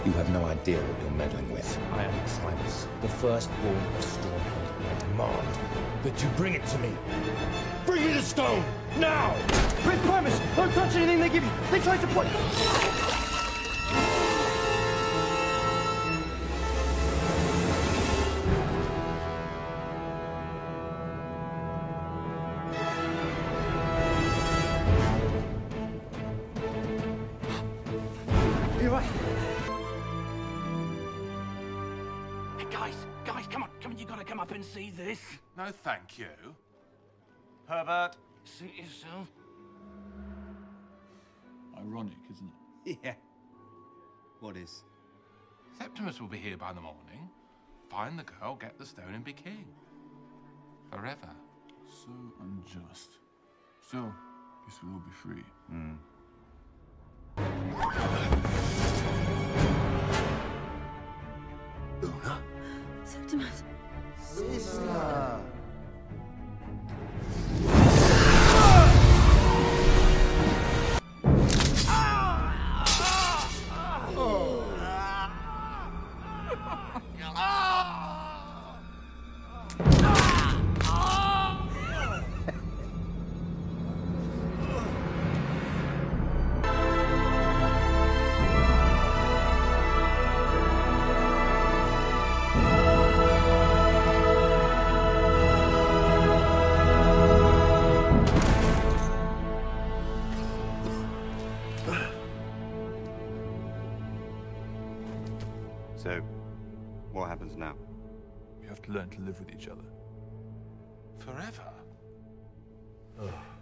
You have no idea what you're meddling with. I am Silas, the firstborn of Stormhold, and I demand that you bring it to me. Bring me the stone, now! Chris, promise! Don't touch anything they give you! They try to put... You're right. Hey, guys, come on, you gotta come up and see this. No, thank you. Pervert. Suit yourself. Ironic, isn't it? Yeah. What is? Septimus will be here by the morning. Find the girl, get the stone, and be king. Forever. So unjust. So, guess we'll all be free. Una? Septimus. Sister! So, what happens now? We have to learn to live with each other. Forever? Ugh.